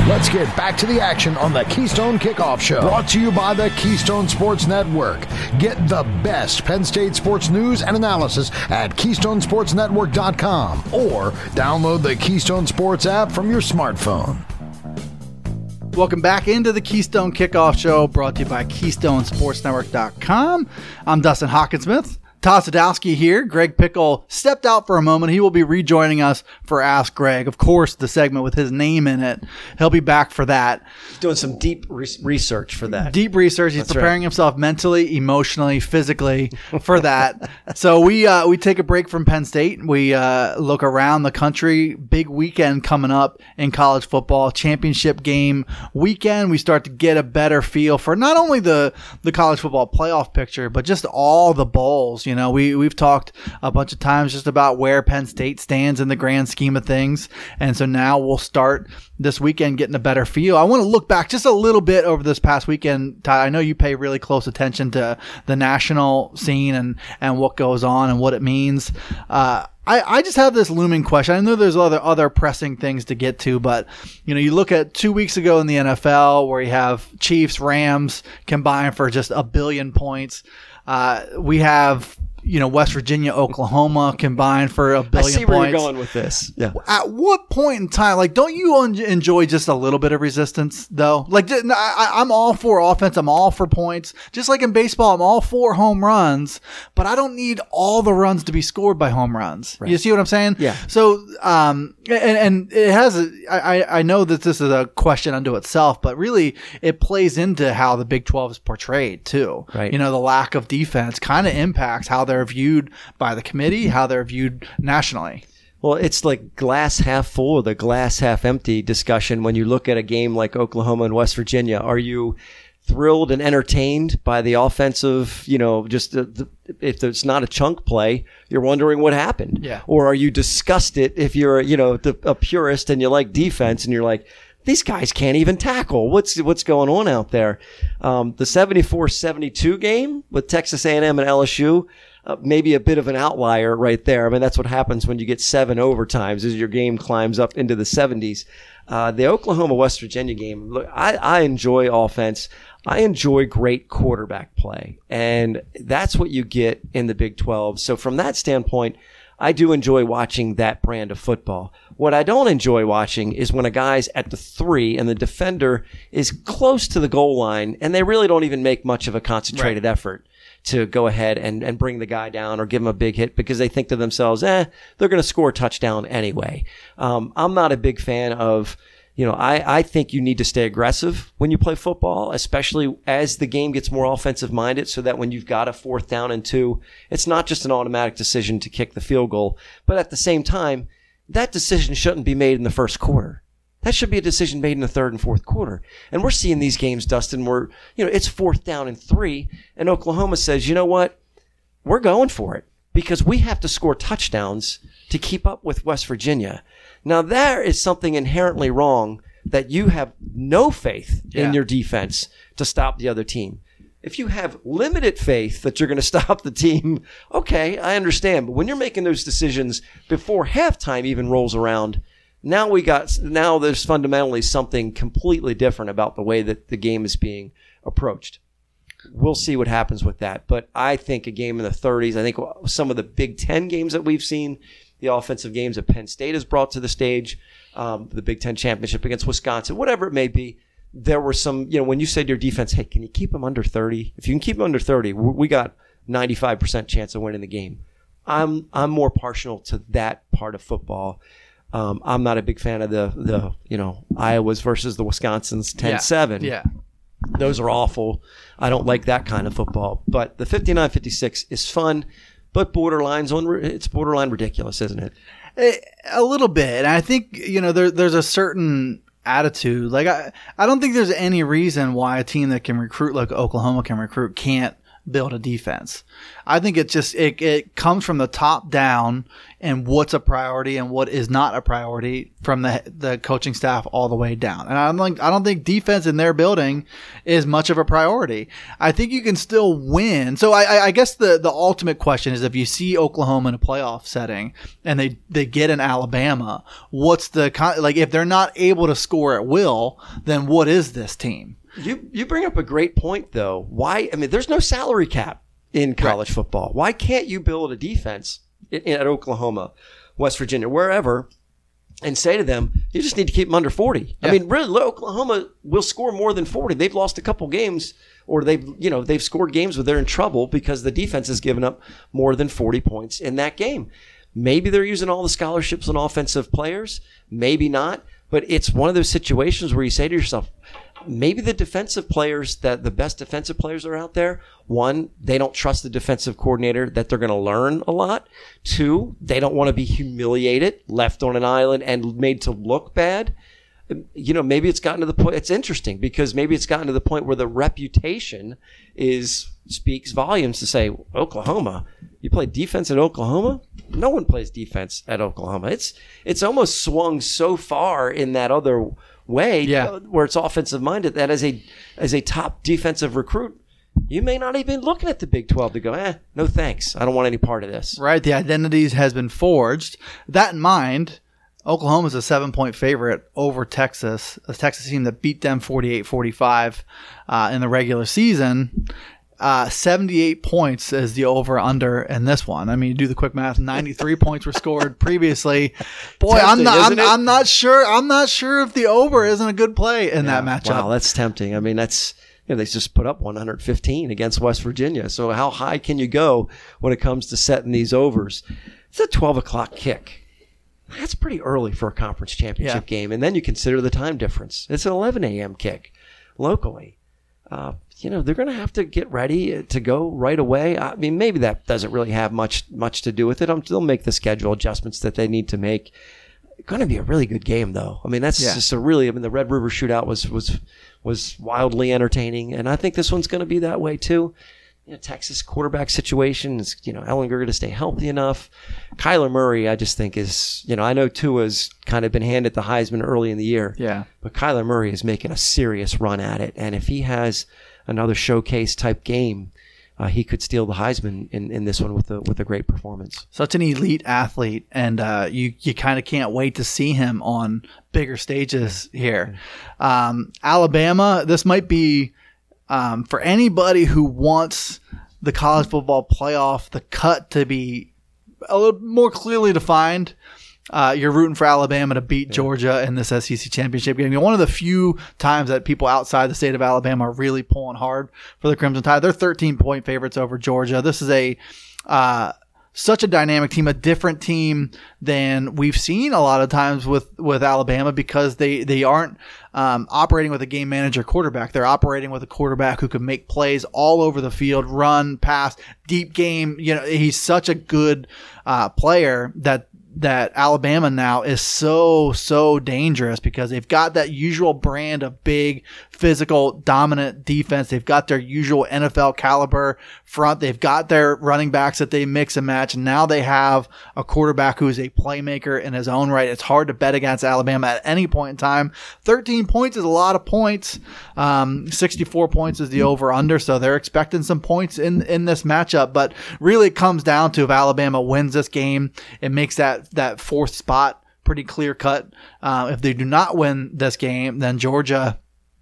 Let's get back to the action on the Keystone Kickoff Show. Brought to you by the Keystone Sports Network. Get the best Penn State sports news and analysis at KeystonesportsNetwork.com or download the Keystone Sports app from your smartphone. Welcome back into the Keystone Kickoff Show, brought to you by KeystonesportsNetwork.com. I'm Dustin Hawkinsmith. Todd Sadowski here. Greg Pickle stepped out for a moment. He will be rejoining us for Ask Greg. Of course, the segment with his name in it. He'll be back for that. He's doing some deep research for that. Deep research. He's preparing himself mentally, emotionally, physically for that. So we take a break from Penn State. We look around the country. Big weekend coming up in college football. Championship game weekend. We start to get a better feel for not only the college football playoff picture, but just all the bowls. You know, we've talked a bunch of times just about where Penn State stands in the grand scheme of things. And so now we'll start this weekend getting a better feel. I want to look back just a little bit over this past weekend. Ty, I know you pay really close attention to the national scene and what goes on and what it means. I just have this looming question. I know there's other pressing things to get to, but you know, you look at 2 weeks ago in the NFL where you have Chiefs, Rams combined for just 1 billion points. We have, you know, West Virginia, Oklahoma combined for 1 billion points. I see where you're going with this. Yeah. At what point in time, like, don't you enjoy just a little bit of resistance, though? Like, I'm all for offense. I'm all for points. Just like in baseball, I'm all for home runs, but I don't need all the runs to be scored by home runs. Right. You see what I'm saying? Yeah. So, and it has, I know that this is a question unto itself, but really it plays into how the Big 12 is portrayed, too. Right. You know, the lack of defense kind of impacts how they're viewed by the committee, how they're viewed nationally. Well, it's like glass half full or the glass half empty discussion when you look at a game like Oklahoma and West Virginia. Are you thrilled and entertained by the offensive, you know, just if it's not a chunk play, you're wondering what happened? Yeah. Or Or are you disgusted if you're, you know, a purist and you like defense and you're like, these guys can't even tackle. What's going on out there? The 74-72 game with Texas A&M and LSU, maybe a bit of an outlier right there. I mean, that's what happens when you get 7 overtimes as your game climbs up into the 70s. The Oklahoma-West Virginia game, look, I enjoy offense. I enjoy great quarterback play, and that's what you get in the Big 12. So from that standpoint, I do enjoy watching that brand of football. What I don't enjoy watching is when a guy's at the 3 and the defender is close to the goal line and they really don't even make much of a concentrated effort to go ahead and bring the guy down or give him a big hit because they think to themselves, they're going to score a touchdown anyway. I'm not a big fan of, you know, I think you need to stay aggressive when you play football, especially as the game gets more offensive minded, so that when you've got a 4th down and 2, it's not just an automatic decision to kick the field goal. But at the same time, that decision shouldn't be made in the first quarter. That should be a decision made in the 3rd and 4th quarter. And we're seeing these games, Dustin, where, you know, it's 4th down and 3, and Oklahoma says, you know what? We're going for it because we have to score touchdowns to keep up with West Virginia. Now, there is something inherently wrong that you have no faith in your defense to stop the other team. If you have limited faith that you're going to stop the team, okay, I understand. But when you're making those decisions before halftime even rolls around, now there's fundamentally something completely different about the way that the game is being approached. We'll see what happens with that. But I think a game in the 30s, I think some of the Big Ten games that we've seen, the offensive games that Penn State has brought to the stage, the Big Ten championship against Wisconsin, whatever it may be, there were some, you know, when you said your defense, hey, can you keep them under 30? If you can keep them under 30, we got 95% chance of winning the game. I'm more partial to that part of football. I'm not a big fan of the you know, Iowas versus the Wisconsins 10-7. Yeah. Those are awful. I don't like that kind of football. But the 59-56 is fun, but it's borderline ridiculous, isn't it? A little bit. And I think, you know, there's a certain attitude. Like, I don't think there's any reason why a team that can recruit like Oklahoma can recruit can't build a defense. I think it comes from the top down and what's a priority and what is not a priority from the coaching staff all the way down. And I don't think defense in their building is much of a priority. I think you can still win. So I guess the ultimate question is, if you see Oklahoma in a playoff setting and they get in Alabama, what's if they're not able to score at will, then what is this team? You bring up a great point, though. Why? I mean, there's no salary cap in college football. Why can't you build a defense at Oklahoma, West Virginia, wherever, and say to them, you just need to keep them under 40? Yeah. I mean, really, Oklahoma will score more than 40. They've lost a couple games, or they've scored games where they're in trouble because the defense has given up more than 40 points in that game. Maybe they're using all the scholarships on offensive players. Maybe not. But it's one of those situations where you say to yourself, maybe the defensive players, that the best defensive players are out there. One, they don't trust the defensive coordinator that they're going to learn a lot. Two, they don't want to be humiliated, left on an island, and made to look bad. Maybe it's gotten to the point. It's interesting because maybe it's gotten to the point where the reputation speaks volumes to say, Oklahoma, you play defense at Oklahoma? No one plays defense at Oklahoma. It's almost swung so far in that other way, where it's offensive minded, that as a top defensive recruit, you may not even be looking at the Big 12 to go, no thanks, I don't want any part of this. Right, the identity has been forged. That in mind, Oklahoma's a 7-point favorite over Texas, a Texas team that beat them 48-45 in the regular season. 78 points is the over-under in this one. I mean, you do the quick math. 93 points were scored previously. Boy, tempting, I'm not sure. I'm not sure if the over isn't a good play in that matchup. Wow, that's tempting. I mean, that's they just put up 115 against West Virginia. So how high can you go when it comes to setting these overs? It's a 12 o'clock kick. That's pretty early for a conference championship game, and then you consider the time difference. It's an 11 a.m. kick locally. They're going to have to get ready to go right away. I mean, maybe that doesn't really have much to do with it. They'll make the schedule adjustments that they need to make. It's going to be a really good game, though. I mean, that's just the Red River Shootout was wildly entertaining, and I think this one's going to be that way too. Texas quarterback situation is, Ellinger going to stay healthy enough. Kyler Murray, I just think is, I know Tua's kind of been handed the Heisman early in the year. Yeah. But Kyler Murray is making a serious run at it. And if he has another showcase type game, he could steal the Heisman in this one with a great performance. Such an elite athlete, and you kind of can't wait to see him on bigger stages here. Alabama, this might be, for anybody who wants the college football playoff, the cut to be a little more clearly defined, you're rooting for Alabama to beat Georgia in this SEC championship game. One of the few times that people outside the state of Alabama are really pulling hard for the Crimson Tide. They're 13-point favorites over Georgia. This is such a dynamic team, a different team than we've seen a lot of times with Alabama, because they aren't operating with a game manager quarterback. They're operating with a quarterback who can make plays all over the field, run, pass, deep game. He's such a good player that Alabama now is so dangerous, because they've got that usual brand of big, physical, dominant defense. They've got their usual NFL caliber front. They've got their running backs that they mix and match. And now they have a quarterback who is a playmaker in his own right. It's hard to bet against Alabama at any point in time. 13 points is a lot of points. 64 points is the over-under, so they're expecting some points in this matchup. But really it comes down to, if Alabama wins this game, it makes that fourth spot pretty clear cut. If they do not win this game, then Georgia's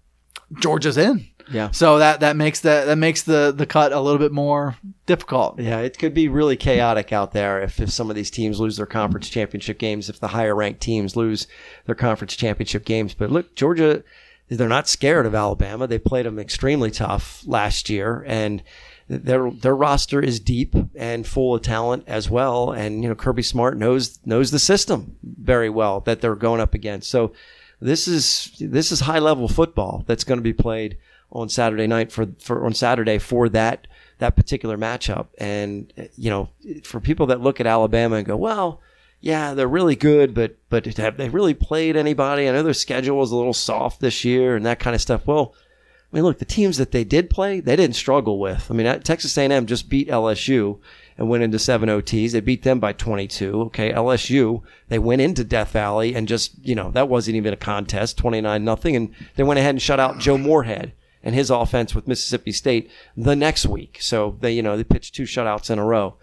in. Yeah. So that makes the cut a little bit more difficult. Yeah, it could be really chaotic out there if some of these teams lose their conference championship games, if the higher ranked teams lose their conference championship games. But look, Georgia, they're not scared of Alabama. They played them extremely tough last year, and their roster is deep and full of talent as well. And Kirby Smart knows the system very well that they're going up against. So this is high level football that's going to be played on Saturday night for that particular matchup. And for people that look at Alabama and go, well, yeah, they're really good, but have they really played anybody? I know their schedule was a little soft this year and that kind of stuff. Well, I mean, look, the teams that they did play, they didn't struggle with. I mean, Texas A&M just beat LSU and went into 7 OTs. They beat them by 22. Okay, LSU, they went into Death Valley and just, that wasn't even a contest, 29-0, and they went ahead and shut out Joe Moorhead and his offense with Mississippi State the next week. So they pitched 2 shutouts in a row.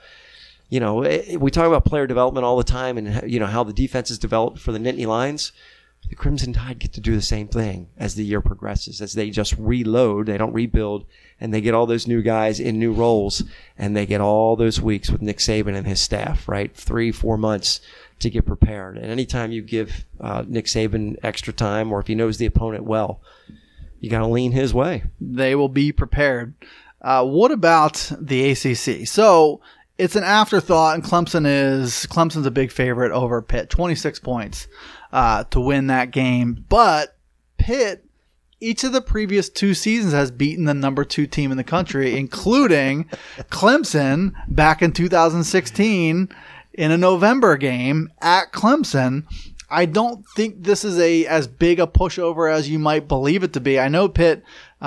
We talk about player development all the time and, how the defense is developed for the Nittany Lions. The Crimson Tide get to do the same thing as the year progresses, as they just reload, they don't rebuild, and they get all those new guys in new roles, and they get all those weeks with Nick Saban and his staff, right? 3-4 months to get prepared. And anytime you give Nick Saban extra time, or if he knows the opponent well, you got to lean his way. They will be prepared. What about the ACC? So it's an afterthought, and Clemson's a big favorite over Pitt, 26 points. To win that game. But Pitt, each of the previous 2 seasons, has beaten the number 2 team in the country, including Clemson back in 2016 in a November game at Clemson. I don't think this is as big a pushover as you might believe it to be. I know Pitt,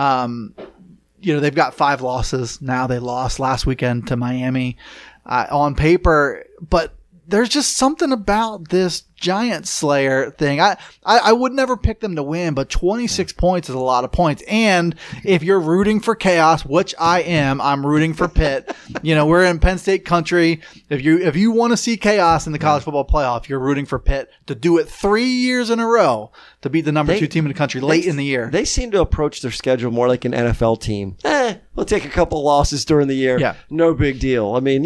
they've got 5 losses now. They lost last weekend to Miami on paper, but there's just something about this Giant Slayer thing. I would never pick them to win, but 26 points is a lot of points. And if you're rooting for chaos, which I am, I'm rooting for Pitt. We're in Penn State country. If you want to see chaos in the college football playoff, you're rooting for Pitt to do it 3 years in a row to beat the number 2 team in the country late in the year. They seem to approach their schedule more like an NFL team. We'll take a couple of losses during the year. Yeah. No big deal. I mean,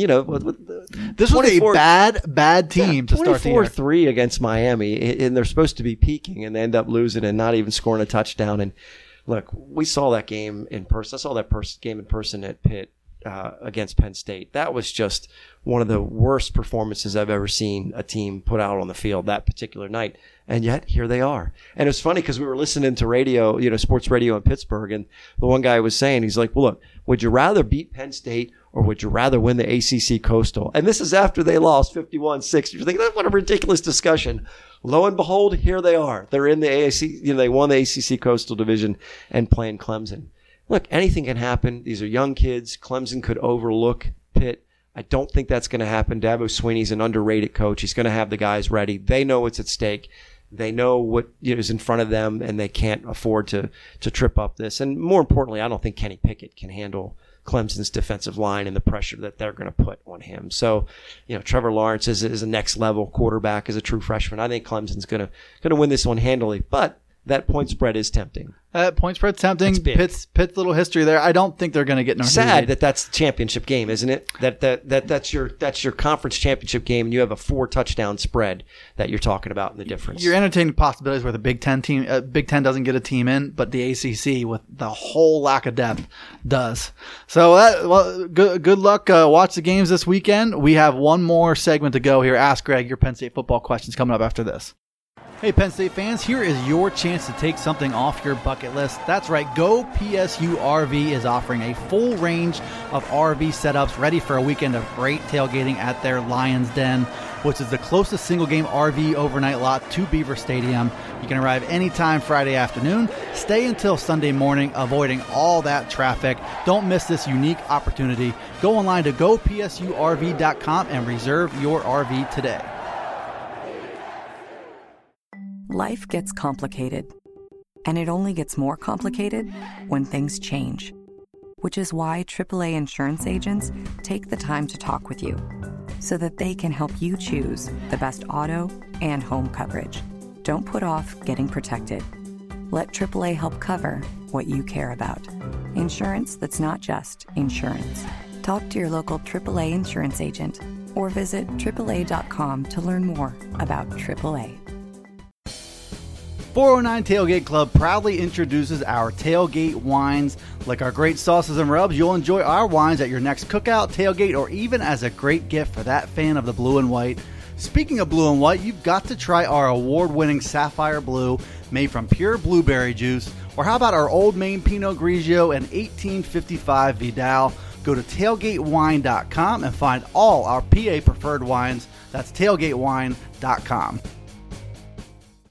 this was a bad team to start the year. 24-3 against Miami, and they're supposed to be peaking, and they end up losing and not even scoring a touchdown. And look, we saw that game in person. I saw that game in person at Pitt against Penn State. That was just one of the worst performances I've ever seen a team put out on the field that particular night. And yet, here they are. And it was funny because we were listening to radio, sports radio in Pittsburgh, and the one guy was saying, he's like, well, look, would you rather beat Penn State or would you rather win the ACC Coastal? And this is after they lost 51-6. You're thinking, what a ridiculous discussion. Lo and behold, here they are. They're in the AAC, they won the ACC Coastal Division and playing Clemson. Look, anything can happen. These are young kids. Clemson could overlook Pitt. I don't think that's going to happen. Dabo Swinney's an underrated coach. He's going to have the guys ready. They know what's at stake. They know what is in front of them, and they can't afford to trip up this. And more importantly, I don't think Kenny Pickett can handle Clemson's defensive line and the pressure that they're going to put on him. So, Trevor Lawrence is a next level quarterback as a true freshman. I think Clemson's going to win this one handily, but that point spread is tempting. Point spread tempting. Pitt's little history there. I don't think they're going to get. Sad that's the championship game, isn't it? That's your conference championship game, and you have a 4 touchdown spread that you're talking about in the difference. You're entertaining possibilities where the Big Ten doesn't get a team in, but the ACC with the whole lack of depth does. So good luck. Watch the games this weekend. We have one more segment to go here. Ask Greg your Penn State football questions coming up after this. Hey, Penn State fans, here is your chance to take something off your bucket list. That's right, Go PSU RV is offering a full range of RV setups ready for a weekend of great tailgating at their Lions Den, which is the closest single-game RV overnight lot to Beaver Stadium. You can arrive anytime Friday afternoon, stay until Sunday morning, avoiding all that traffic. Don't miss this unique opportunity. Go online to gopsurv.com and reserve your RV today. Life gets complicated, and it only gets more complicated when things change, which is why AAA insurance agents take the time to talk with you so that they can help you choose the best auto and home coverage. Don't put off getting protected. Let AAA help cover what you care about. Insurance that's not just insurance. Talk to your local AAA insurance agent or visit AAA.com to learn more about AAA. 409 Tailgate Club proudly introduces our tailgate wines. Like our great sauces and rubs, you'll enjoy our wines at your next cookout, tailgate, or even as a great gift for that fan of the blue and white. Speaking of blue and white, you've got to try our award-winning Sapphire Blue made from pure blueberry juice. Or how about our Old Main Pinot Grigio and 1855 Vidal? Go to tailgatewine.com and find all our PA preferred wines. That's tailgatewine.com.